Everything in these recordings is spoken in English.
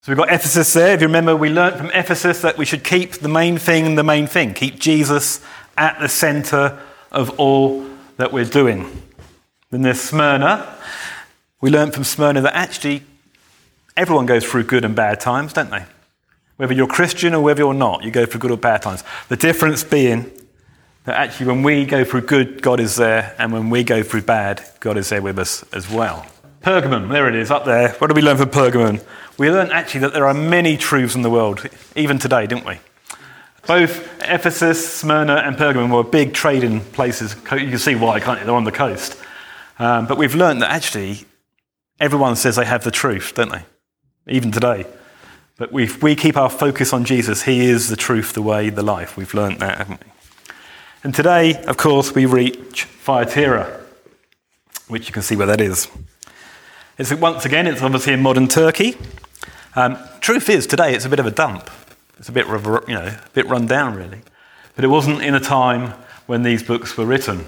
So we've got Ephesus there. If you remember, we learnt from Ephesus that we should keep the main thing the main thing. Keep Jesus at the centre of all that we're doing. Then there's Smyrna. We learnt from Smyrna that actually everyone goes through good and bad times, don't they? Whether you're Christian or whether you're not, you go through good or bad times. The difference being that actually when we go through good, God is there, and when we go through bad, God is there with us as well. Pergamum, there it is, up there. What did we learn from Pergamum? We learned actually that there are many truths in the world, even today, didn't we? Both Ephesus, Smyrna and Pergamum were big trading places. You can see why, can't you? They're on the coast. But we've learned that actually everyone says they have the truth, don't they? Even today. But we keep our focus on Jesus. He is the truth, the way, the life. We've learned that, haven't we? And today, of course, we reach Thyatira, which you can see where that is. Once again, it's obviously in modern Turkey. Truth is, today it's a bit of a dump. It's a bit, a bit run down, really. But it wasn't in a time when these books were written.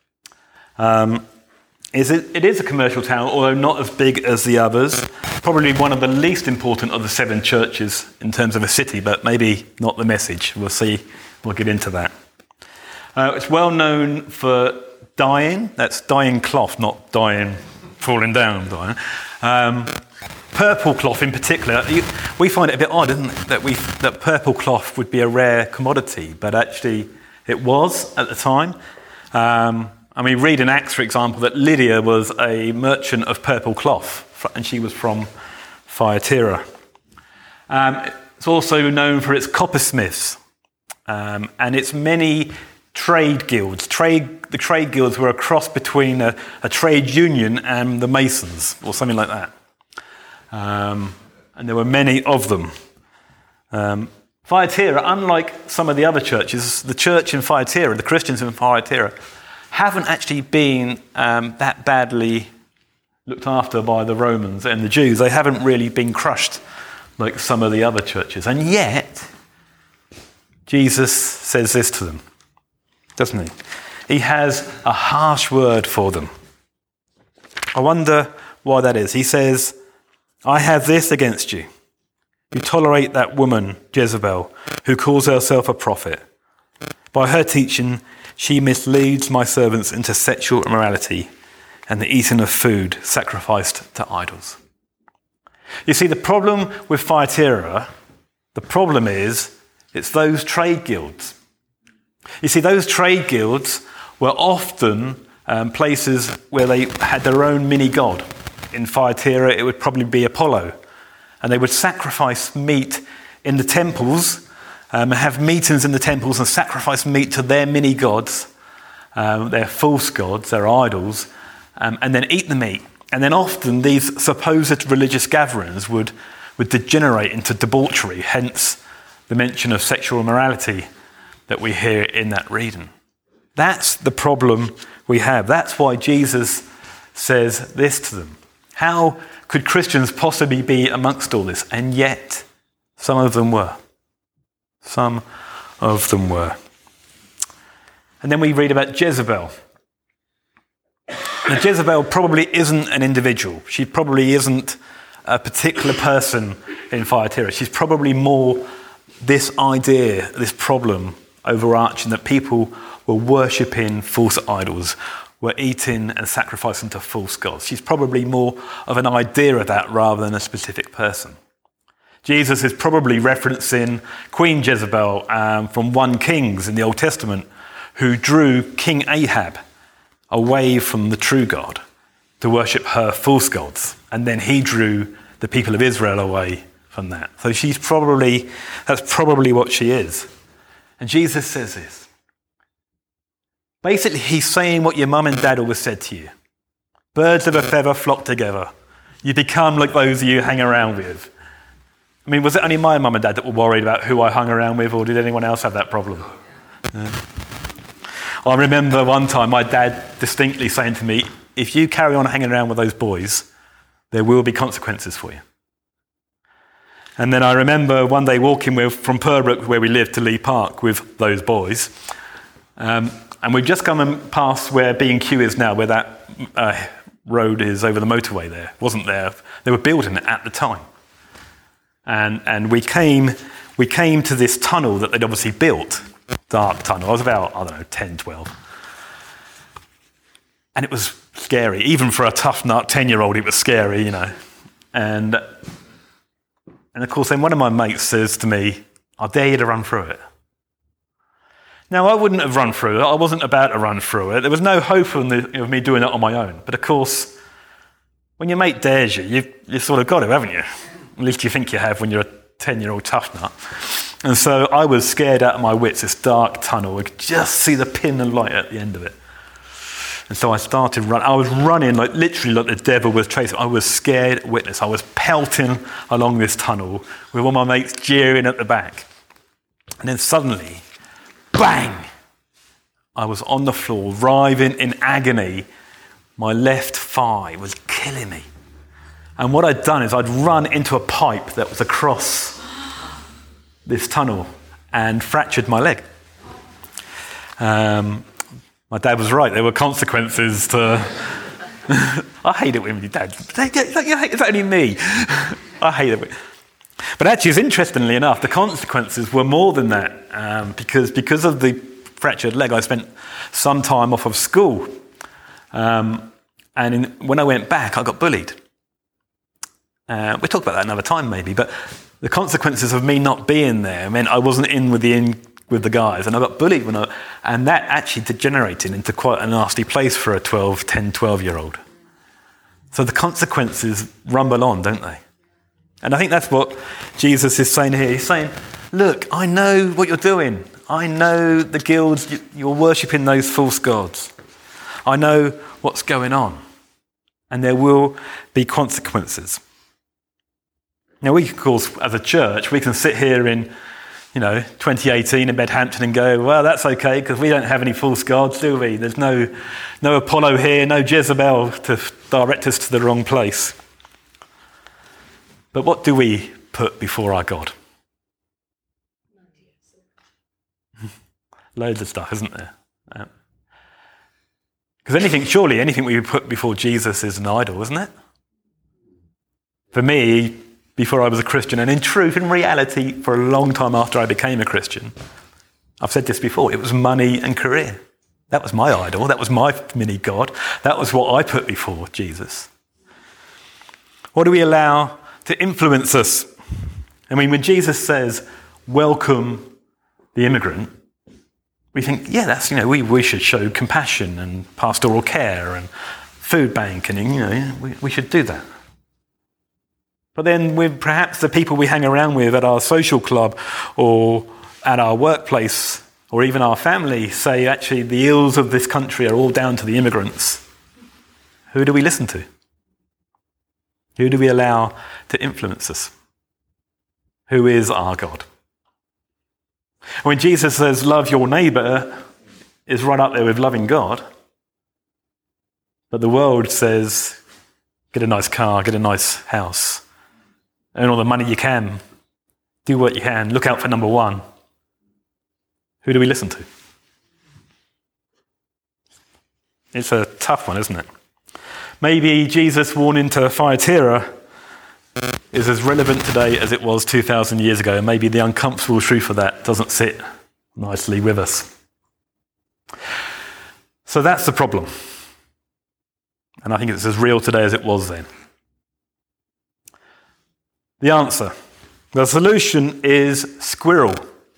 It is a commercial town, although not as big as the others. Probably one of the least important of the 7 churches in terms of a city, but maybe not the message. We'll see. We'll get into that. It's well known for dyeing. That's dyeing cloth, not dyeing falling down. Dyeing. Purple cloth in particular. We find it a bit odd, isn't it, that purple cloth would be a rare commodity, but actually it was at the time. And we read in Acts, for example, that Lydia was a merchant of purple cloth, and she was from Thyatira. It's also known for its coppersmiths and its many trade guilds. The trade guilds were a cross between a trade union and the Masons, or something like that. And there were many of them. Thyatira, unlike some of the other churches, the church in Thyatira, the Christians in Thyatira, haven't actually been that badly looked after by the Romans and the Jews. They haven't really been crushed like some of the other churches. And yet, Jesus says this to them, doesn't he? He has a harsh word for them. I wonder why that is. He says, I have this against you. You tolerate that woman, Jezebel, who calls herself a prophet. By her teaching, she misleads my servants into sexual immorality and the eating of food sacrificed to idols. You see, the problem with Thyatira, the problem is, it's those trade guilds. You see, those trade guilds were often places where they had their own mini-god. In Thyatira, it would probably be Apollo. And they would sacrifice meat in the temples, have meetings in the temples and sacrifice meat to their mini-gods, their false gods, their idols, and then eat the meat. And then often these supposed religious gatherings would degenerate into debauchery, hence the mention of sexual immorality that we hear in that reading. That's the problem we have. That's why Jesus says this to them. How could Christians possibly be amongst all this? And yet, some of them were. Some of them were. And then we read about Jezebel. Now, Jezebel probably isn't an individual. She probably isn't a particular person in Thyatira. She's probably more this idea, this problem overarching, that people were worshipping false idols, were eating and sacrificing to false gods. She's probably more of an idea of that rather than a specific person. Jesus is probably referencing Queen Jezebel from 1 Kings in the Old Testament, who drew King Ahab away from the true God to worship her false gods. And then he drew the people of Israel away from that. So that's probably what she is. And Jesus says this. Basically, he's saying what your mum and dad always said to you. Birds of a feather flock together. You become like those you hang around with. I mean, was it only my mum and dad that were worried about who I hung around with, or did anyone else have that problem? I remember one time my dad distinctly saying to me, if you carry on hanging around with those boys, there will be consequences for you. And then I remember one day walking from Purbrook, where we lived, to Lee Park with those boys. And we'd just come past where B&Q is now, where that road is over the motorway there. Wasn't there. They were building it at the time. And we came to this tunnel that they'd obviously built, dark tunnel. I was about, 10, 12. And it was scary. Even for a tough nut 10-year-old, it was scary, And of course, then one of my mates says to me, I dare you to run through it. Now, I wouldn't have run through it. I wasn't about to run through it. There was no hope of me doing it on my own. But of course, when your mate dares you, you've sort of got to, haven't you? At least you think you have when you're a 10-year-old tough nut. And so I was scared out of my wits, this dark tunnel. I could just see the pin of light at the end of it. And so I started running. I was running literally like the devil was chasing. I was scared witless. I was pelting along this tunnel with all my mates jeering at the back. And then suddenly, bang! I was on the floor, writhing in agony. My left thigh was killing me. And what I'd done is I'd run into a pipe that was across this tunnel and fractured my leg. My dad was right. There were consequences to... I hate it when your dad... It's only me. I hate it. But actually, interestingly enough, the consequences were more than that. Because of the fractured leg, I spent some time off of school. When I went back, I got bullied. We'll talk about that another time maybe, but the consequences of me not being there meant I wasn't in with the guys, and I got bullied and that actually degenerated into quite a nasty place for a 12-year-old. So the consequences rumble on, don't they? And I think that's what Jesus is saying here. He's saying, look, I know what you're doing. I know the guilds, you're worshipping those false gods. I know what's going on. And there will be consequences. Now, we, of course, as a church, we can sit here in 2018 in Bedhampton and go, well, that's okay, because we don't have any false gods, do we? There's no Apollo here, no Jezebel to direct us to the wrong place. But what do we put before our God? Loads of stuff, isn't there? Because surely anything we put before Jesus is an idol, isn't it? For me, before I was a Christian, and in truth, in reality, for a long time after I became a Christian, I've said this before, it was money and career. That was my idol. That was my mini God. That was what I put before Jesus. What do we allow to influence us? I mean, when Jesus says, welcome the immigrant, we think, yeah, that's, we should show compassion and pastoral care and food bank, and, we should do that. But then with perhaps the people we hang around with at our social club or at our workplace or even our family say, actually, the ills of this country are all down to the immigrants. Who do we listen to? Who do we allow to influence us? Who is our God? When Jesus says, love your neighbour, is right up there with loving God. But the world says, get a nice car, get a nice house, earn all the money you can, do what you can, look out for number one. Who do we listen to? It's a tough one, isn't it? Maybe Jesus' warning to Thyatira is as relevant today as it was 2,000 years ago. And maybe the uncomfortable truth of that doesn't sit nicely with us. So that's the problem. And I think it's as real today as it was then. The answer. The solution is squirrel.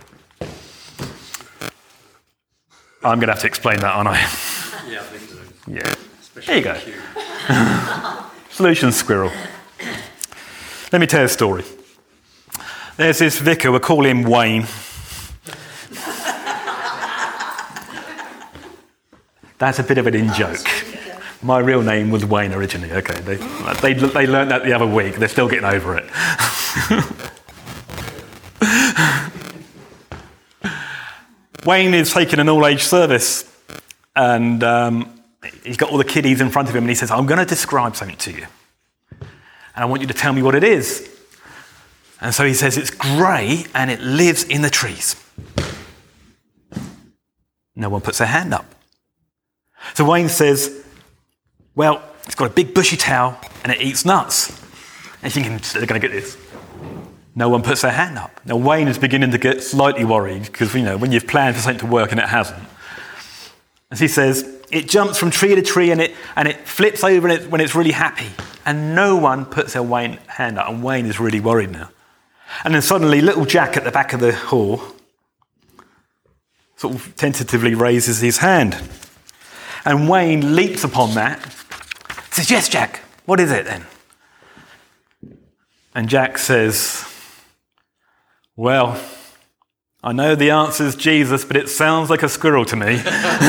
I'm going to have to explain that, aren't I? Yeah, I think so. Yeah. There you go. Solution squirrel. Let me tell you a story. There's this vicar, we'll call him Wayne. That's a bit of an in-joke. My real name was Wayne originally. Okay, they learned that the other week. They're still getting over it. Wayne is taking an all-age service, and he's got all the kiddies in front of him, and he says, I'm going to describe something to you, and I want you to tell me what it is. And so he says, it's grey, and it lives in the trees. No one puts their hand up. So Wayne says, well, it's got a big bushy tail, and it eats nuts. And you're thinking, they're going to get this. No one puts their hand up. Now Wayne is beginning to get slightly worried because, when you've planned for something to work and it hasn't. As he says, it jumps from tree to tree and it flips over when it's really happy. And no one puts their hand up. And Wayne is really worried now. And then suddenly little Jack at the back of the hall sort of tentatively raises his hand. And Wayne leaps upon that. Says, yes, Jack, what is it then? And Jack says, well, I know the answer's Jesus, but it sounds like a squirrel to me.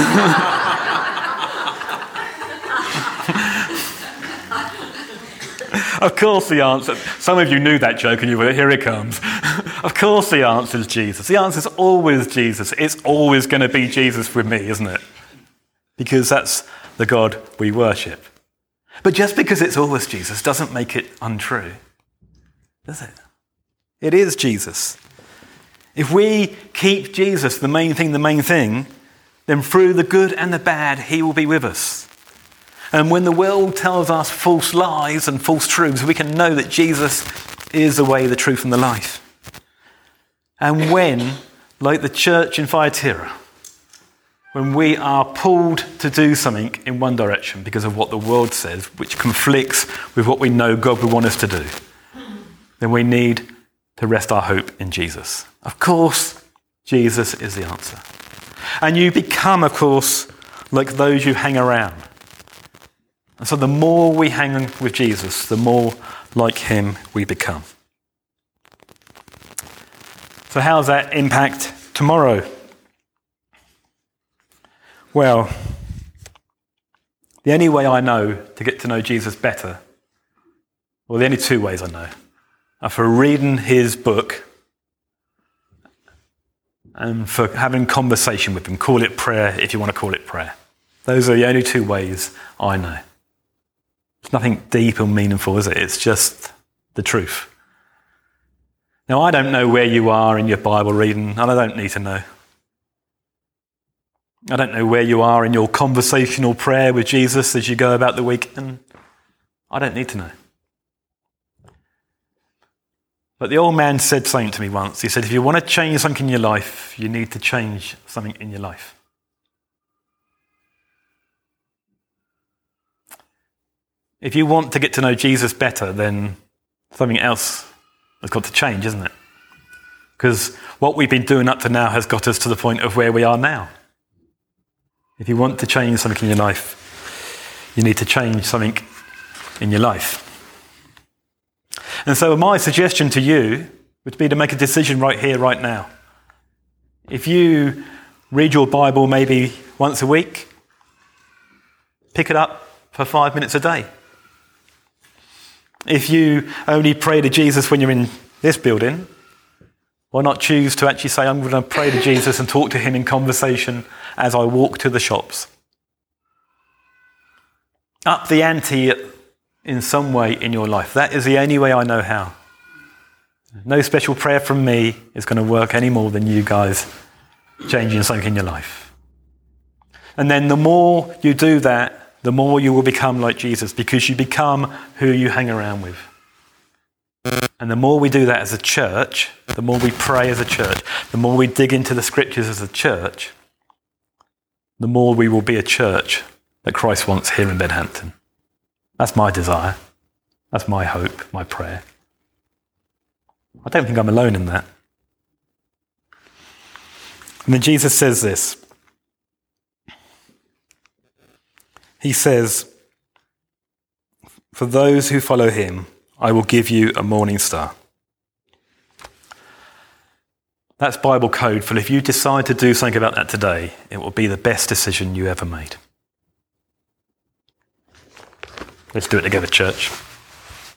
Of course the answer, some of you knew that joke and you were, here it comes. Of course the answer's Jesus. The answer's always Jesus. It's always going to be Jesus with me, isn't it? Because that's the God we worship. But just because it's always Jesus doesn't make it untrue, does it? It is Jesus. If we keep Jesus the main thing, then through the good and the bad, he will be with us. And when the world tells us false lies and false truths, we can know that Jesus is the way, the truth, and the life. And when, like the church in Thyatira, when we are pulled to do something in one direction because of what the world says, which conflicts with what we know God would want us to do, then we need to rest our hope in Jesus. Of course, Jesus is the answer. And you become, of course, like those you hang around. And so the more we hang with Jesus, the more like him we become. So how does that impact tomorrow? Well, the only way I know to get to know Jesus better, well, the only two ways I know, are for reading his book and for having conversation with him. Call it prayer if you want to call it prayer. Those are the only two ways I know. It's nothing deep or meaningful, is it? It's just the truth. Now, I don't know where you are in your Bible reading, and I don't need to know. I don't know where you are in your conversational prayer with Jesus as you go about the week, and I don't need to know. But the old man said something to me once. He said, if you want to change something in your life, you need to change something in your life. If you want to get to know Jesus better, then something else has got to change, isn't it? Because what we've been doing up to now has got us to the point of where we are now. If you want to change something in your life, you need to change something in your life. And so my suggestion to you would be to make a decision right here, right now. If you read your Bible maybe once a week, pick it up for 5 minutes a day. If you only pray to Jesus when you're in this building, why not choose to actually say, I'm going to pray to Jesus and talk to him in conversation as I walk to the shops? Up the ante in some way in your life. That is the only way I know how. No special prayer from me is going to work any more than you guys changing something in your life. And then the more you do that, the more you will become like Jesus, because you become who you hang around with. And the more we do that as a church, the more we pray as a church, the more we dig into the scriptures as a church, the more we will be a church that Christ wants here in Bedhampton. That's my desire. That's my hope, my prayer. I don't think I'm alone in that. And then Jesus says this. He says, for those who follow him, I will give you a morning star. That's Bible code for if you decide to do something about that today, it will be the best decision you ever made. Let's do it together, church.